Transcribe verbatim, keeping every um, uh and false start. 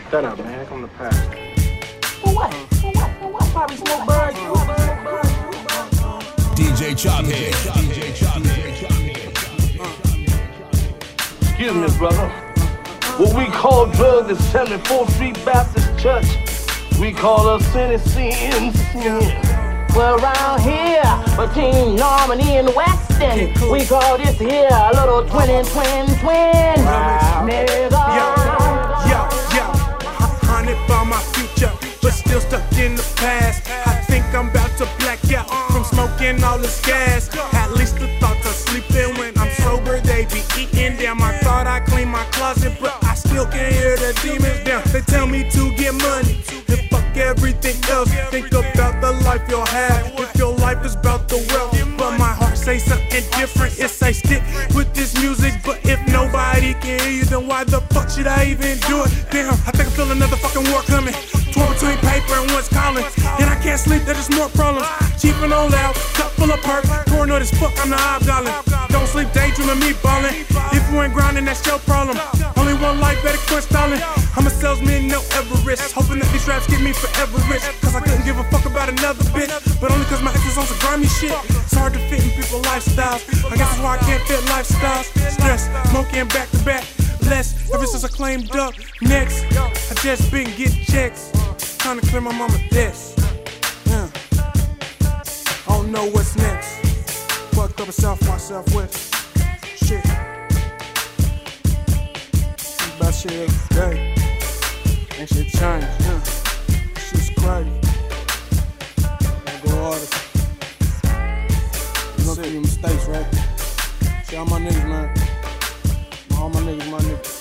Shut up, man. Here come the pastor. For what? For what? For what? Probably smoke birds. D J Chophead. D J Chophead. Excuse me, brother. What we call drugs is seventy-fourth Street Baptist Church. We call us sin and sin, sin. Well, around here, between Normandy and Weston, we call this here a little twin and twin twin. Nigga. Yeah, yeah, yeah. Hunted for my future, but still stuck in the past. I think I'm about to black out from smoking all this gas. At least the thoughts are sleeping when I'm sober. They be eating. Damn, I thought I cleaned my closet, but I still can hear the demons down. They tell me to get money and fuck everything else. Think about the life you'll have if your life is about the wealth. But my heart say something different. It say stick with this music, but if nobody can hear you, then why the fuck should I even do it? Damn, I think I feel another fucking war coming. Torn between paper and what's calling, and I can't sleep. There's more problems. Cheap and on loud, cup full of perk. Paranoid as fuck, I'm the hobgoblin. Don't sleep, daydreaming me ballin'. If you ain't grinding, that's your problem. Only one life, better quit stalling. I'm a salesman, no Everest. Hoping that these raps get me forever rich. Cause I couldn't give a fuck about another bitch, but only cause my ex was on some grimy shit. It's hard to fit in people's lifestyles. I guess that's why I can't fit lifestyles. Stress, smoking back to back. Less, ever since I claimed up. Next, I just been getting checks. Trying to clear my mama debts. Yeah. I don't know what's next. Fucked up and self myself with shit. Think about shit every day. And shit change. Yeah. Shit's crazy. Gotta go harder. You don't see your mistakes, right? See all my niggas, man. All my niggas, my niggas.